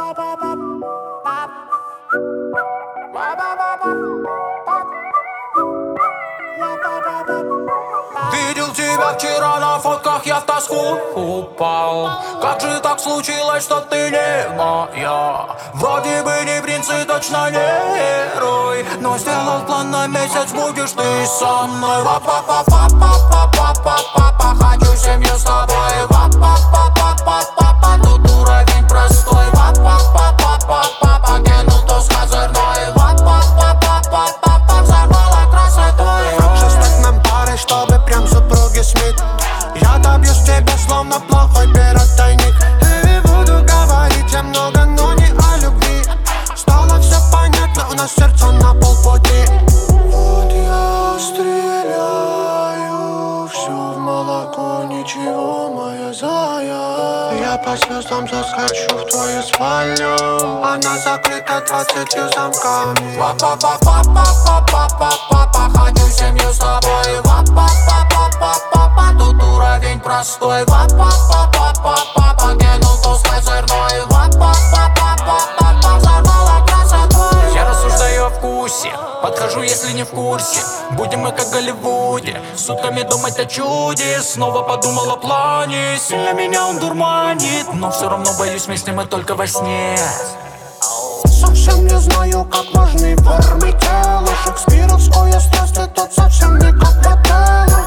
Видел тебя вчера на фотках, я в тоску упал. Как же так случилось, что ты не моя? Вроде бы не принц и точно не герой, но сделал план на месяц, будешь ты со мной. Ва-па-па-па-па-па-па-па-па, хочу семью с тобой. Ва-па-па-па-па-па-па, тут уровень простой. Ва-па-па-па-па-па-па, кинул то с козырной. Ва-па-па-па-па-па-па, взорвала красотой. Хочешь стать нам парой, чтобы прям супруги Смит? Я добьюсь тебя, словно плохой пиротайник. И буду говорить я много, но не о любви. Стало все понятно, у нас сердце на полпути. Вот я стреляю, все в молоко, ничего, моя зая. Я по звездам заскочу в твою спальню, она закрыта 20 замками. Ва-па-па-па-па-па-па-па, хочу семью с тобой. Ва-па-па-па-па-па-па, тут уровень простой. Ва-па-па-па-па-па-па, кинул то с козырной. Ва-па-па-па-па-па, взорвала красотой. Я рассуждаю о вкусе, подхожу, если не в курсе. Будем мы как в Голливуде, сутками думать о чуде. Снова подумал о плане, сильно меня он дурманит, но все равно боюсь, вместе мы только во сне. Совсем не знаю, как важны формы тела. Шекспировская страсть, тут совсем не как в отеле.